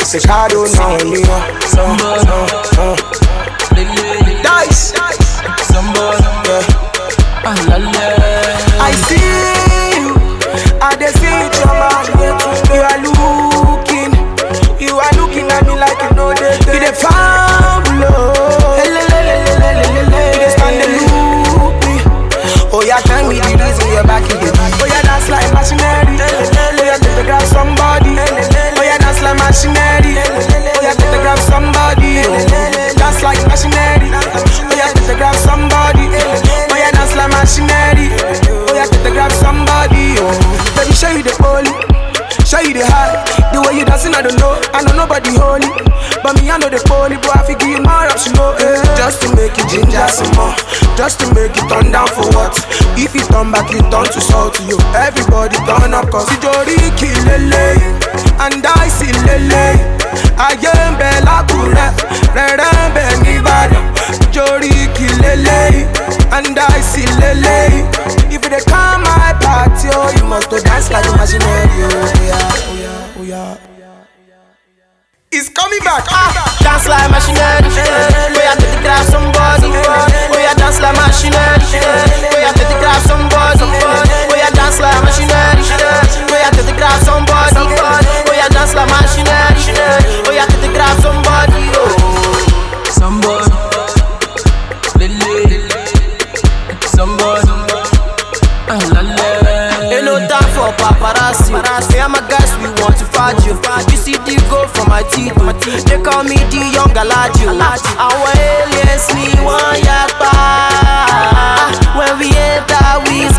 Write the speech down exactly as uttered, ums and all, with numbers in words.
Say I don't know me. Somebody, uh, uh. Dice, somebody, yeah. Ah, la, la. I see you, I dey see you, Chama. You are looking, you are looking at me like you know that you dey fabulous. You dey stand and look me. Oh yeah, tell me the reason you're back again. Oh yeah, that's like machinery. Oh yeah, get to grab somebody. Oh yeah, that's like machinery. Oh yeah, get to grab somebody. That's like machinery. Oh yeah, get to grab somebody. Oh yeah, that's like machinery. Oh yeah, get to grab somebody. Oh, baby, show you the holy, show you the high. The way you dancing, I don't know. I know nobody holy, but me I know the holy. Boy, I figure you more ups, you know. Eh. Just to make it ginger some more, just to make it turn down for what? If you turn back, you turn to salt to you. Everybody turn up, cause it's Jori Kilele, and I see Lele. I am Bella Kura, Remember Nibada. Jori Kilele, and I see Lele. If they come my party, oh, you must go dance like a machinery. Oh yeah, oh yeah, oh yeah. It's coming back. Ah, dance like machinery. We have to grab somebody. We have dance like machinery. We have to grab somebody. We have dance like machinery. We have to grab somebody. We have dance like machinery. We have to grab somebody. Somebody, Lily, somebody. Ain't no time for paparazzi. Me and my guys, we want to fight you. You see the gold from my teeth. They call me the young Aladdin. Our aliens, me one yakba. When we enter, we